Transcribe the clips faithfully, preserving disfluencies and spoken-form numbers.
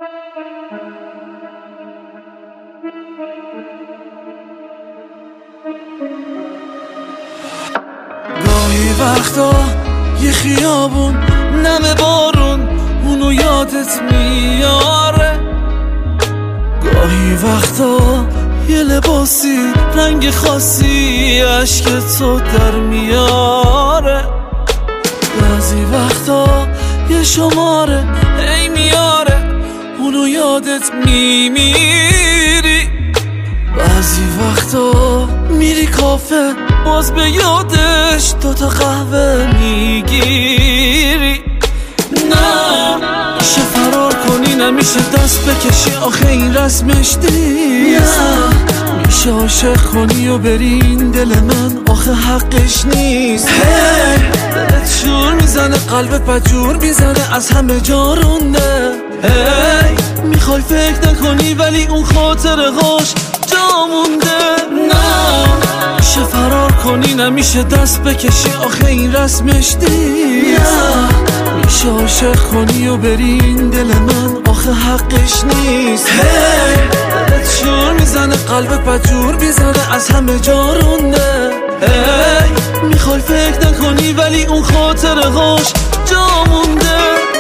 گاهی وقتا یه خیابون نم بارون اونو یادت میاره، گاهی وقتا یه لباسی رنگ خاصی عشق تو در میاره، بعضی وقتا یه شماره ای میاره اونو یادت میمیری، بعضی وقتا میری کافه باز به یادش دوتا قهوه میگیری. نه میشه فرار کنی نمیشه دست بکشی آخه این رسمش نیست، میشه عاشق کنی و بری این دل من آخه حقش نیست. هی دلت شور میزنه قلبت بدجور میزنه از همه جا رونده، هی میخوای فکر نکنی ولی اون خاطره هاش جا مونده. نه میشه فرار کنی نمیشه دست بکشی آخه این رسمش نیست، میشه عاشق کنی و بری این دل من آخه حقش نیست. هی دلت شور میزنه قلبت بدجور میزنه از همه جا رونده، هی میخوای فکر نکنی ولی اون خاطره هاش جا مونده.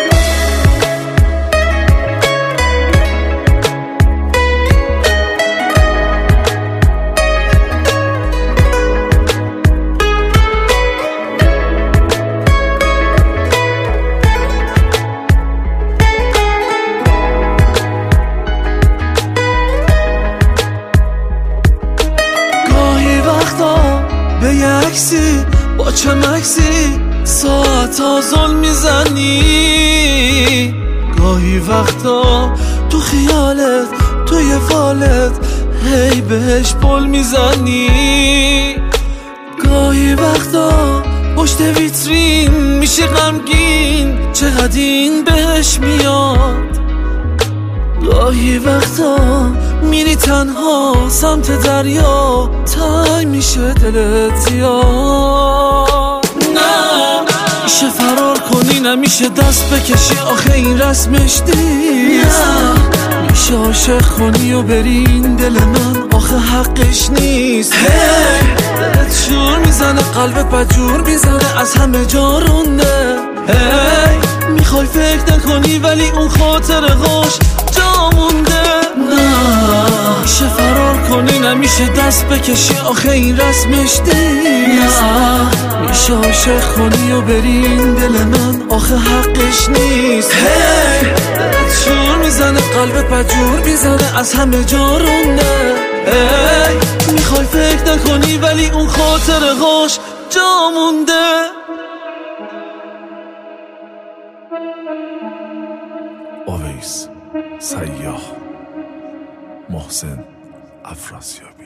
به یه عکسی با چه مکسی ساعت ها ظلم میزنی، گاهی وقتا تو خیالت توی فالت هی بهش پل میزنی، گاهی وقتا پشت ویترین میشه غمگین چقدر این بهش میاد، گاهی وقتا میری تنها سمت دریا تای میشه دلت زیاد. نه میشه فرار کنی نمیشه دست بکشی آخه این رسمش نیست، میشه عاشق کنی و بری این دل من آخه حقش نیست. هی دلت شور میزنه قلبت بدجور میزنه از همه جا رونده، هی میخوای فکر نکنی ولی اون خاطره هاش جا مونده. نه میشه فرار کنی نمیشه دست بکشی آخه این رسمش نیست، میشه عاشق کنی و بری این دل من آخه حقش نیست. هی دلت شور میزنه قلبت بدجور میزنه از همه جا رونده، هی میخوای فکر نکنی ولی اون خاطره هاش جا مونده. اویس سیاه محسن افراسیابی.